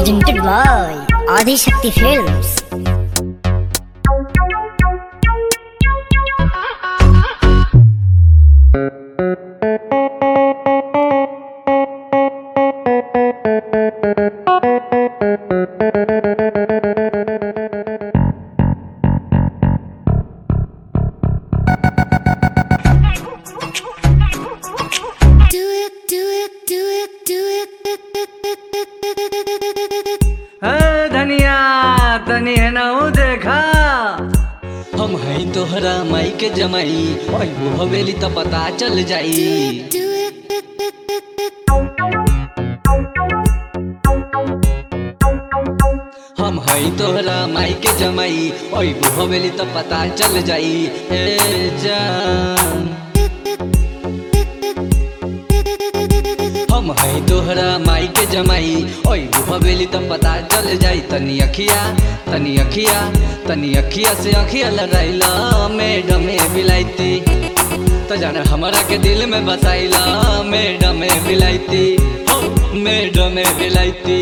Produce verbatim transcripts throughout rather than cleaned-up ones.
presented by Adi Shakti Films. धनिया तनी है ना देखा हम है तोहरा माई के जमाई वो हवेली तो पता चल जाई। हम है तोहरा माई के जमाई वो हवेली तो पता चल जाई। ए जान हम है तोहरा माई के जमाई ओई हवेली तो पता चल जाई। तनी अखिया तनी अखिया तनी अखिया से अखिया लड़ाइला मैडम बिलाइती तो जाने हमारा के दिल में बसाइला मैडम बिलाइती हो मैडम बिलाइती।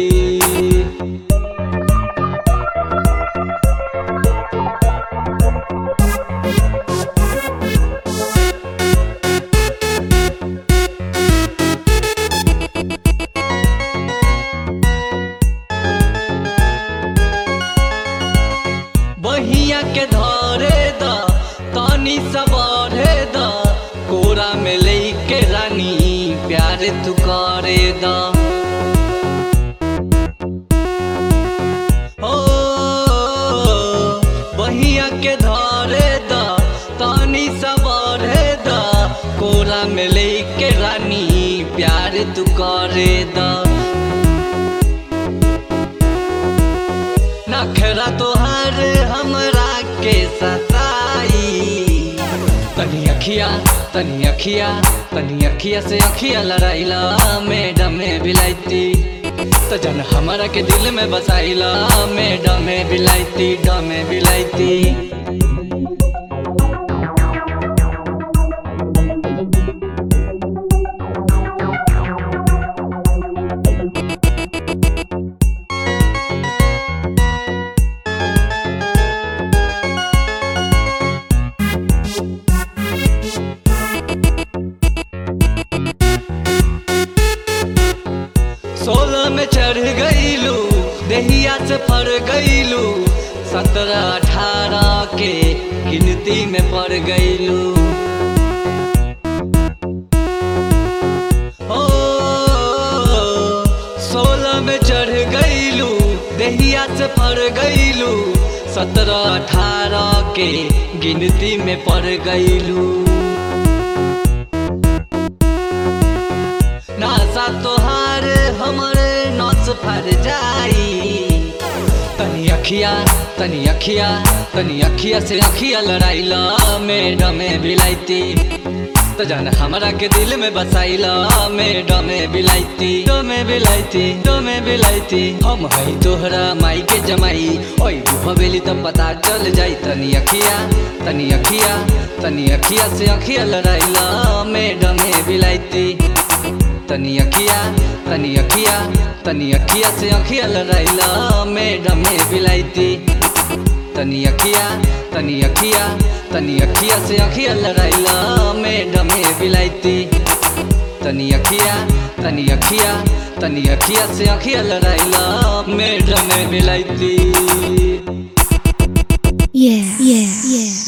बहिया के धरे द तनी सबरे द कोरा में लेके रानी प्यार तू करे द ओ बहिया के धरे द तनी सबरे द कोरा में लेके रानी प्यार तू करे द नखरा तोहार हमरा के सताई। तनी अखिया तनी अखिया तनी अखिया से अखिया लड़ाइला मैडम बिलाइती तो जन हमारा के दिल में बसाइला मैडम बिलाइती डम बिलाइती। सोलह में चढ़ गईलू दहिया से फर गईलू सत्रह अठारह के गिनती में पड़ गईलू। ओ सोलह में चढ़ गईलू दहिया से फर गईलू सत्रह अठारह के गिनती में पड़ गईलू। नासा तोहार हमरे नस फर जाई। तनी अखिया तनी अखिया तनी अखिया से अखिया लड़ाइला मैडम बिलाइती तो जान हमारा के दिल में बसाइला मैडम बिलाइती डम बिलाइती डम बिलाइती। हम है तोहरा माई के जमाई ओई हवेली तो पता चल जाई। तनी अखिया तनी अखिया तनी अखिया से अखिया लड़ाइला मैडम बिलाइती तनी अखिया तनी अखिया तनी अखिया से अखिया लड़ाइला मैडम बिलाइती तनी अखिया तनी अखिया तनी अखिया से अखिया लड़ाइला मैडम बिलाइती तनी अखिया तनी अखिया तनी अखिया से अखिया लड़ाइला मैडम बिलाइती। Yeah, yeah, yeah.